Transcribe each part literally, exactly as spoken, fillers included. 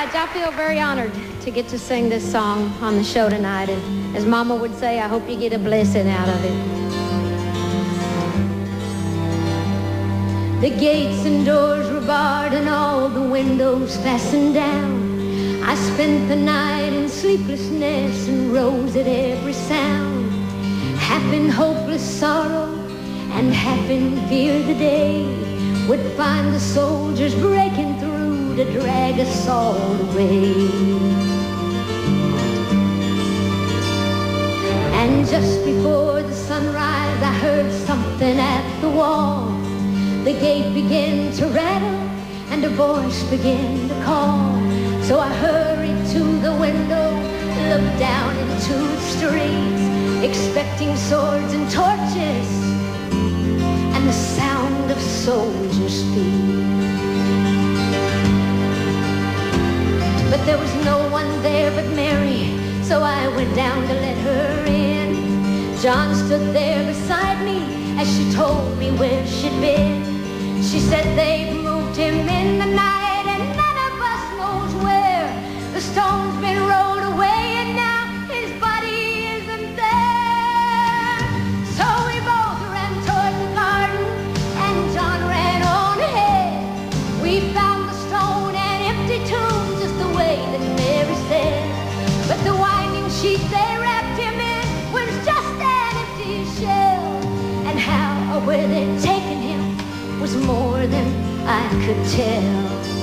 much. I feel very honored to get to sing this song on the show tonight. And as Mama would say, I hope you get a blessing out of it. The gates and doors were barred and all the windows fastened down. I spent the night in sleeplessness and rose at every sound. Half in hopeless sorrow and half in fear the day would find the soldiers breaking through to drag us all away. And just before the sunrise I heard something at the wall. The gate began to rattle and a voice began to call. So I hurried to the window, looked down into the streets, expecting swords and torches and the sound of soldiers' feet. But there was no one there but Mary, so I went down to let her in. John stood there beside me as she told me where she'd been. She said they've moved him in the night and none of us knows where. The stone's been rolled away and now his body isn't there. So we both ran toward the garden and John ran on ahead. We found the stone and empty tomb just the way that Mary said. But the winding sheet they wrapped him in was just an empty shell. And how or where they'd taken him was more than I could tell.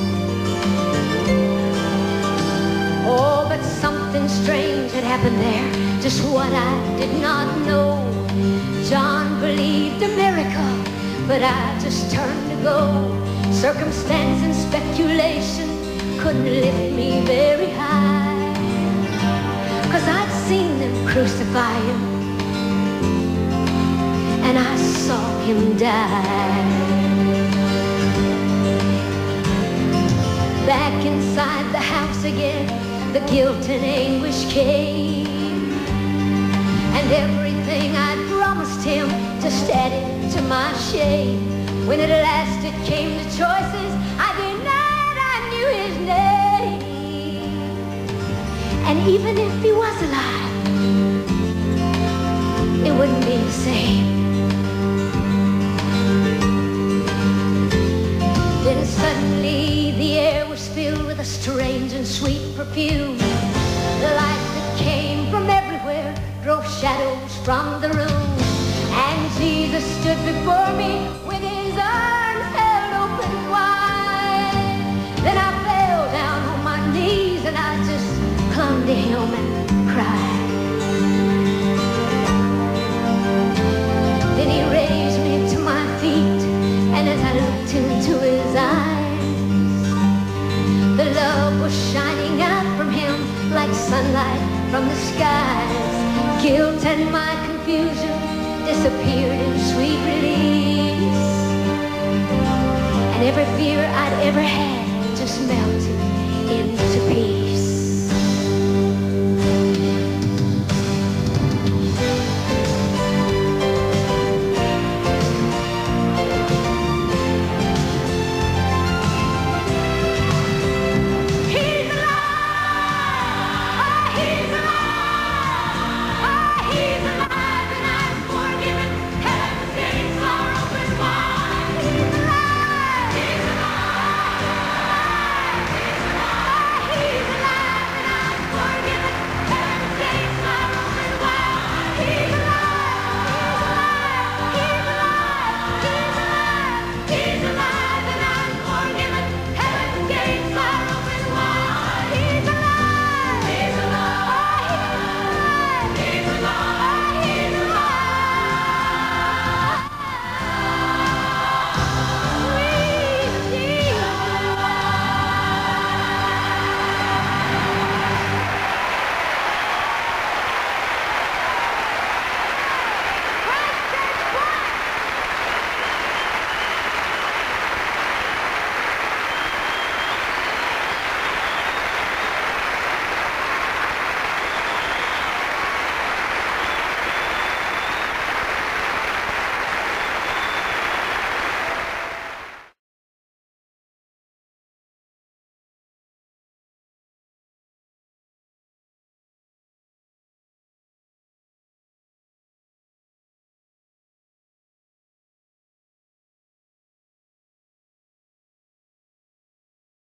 Oh, but something strange had happened there, just what I did not know. John believed a miracle, but I just turned to go. Circumstance and speculation couldn't lift me very high, 'cause I'd seen them crucify him and I saw him die. Back inside the house again, the guilt and anguish came, and everything I'd promised him just added to my shame. When at last it came to choices, I denied I knew his name. And even if he was alive, it wouldn't be the same. Then suddenly the air was filled with a strange and sweet perfume. The light that came from everywhere drove shadows from the room. And Jesus stood before me with his arms held open wide. Then I fell down on my knees and I just clung to him and cried. Then he raised me to my feet, and as I looked into his eyes, the love was shining out from him like sunlight from the skies. Guilt and my confusion disappeared in sweet release, and every fear I'd ever had just melted into peace.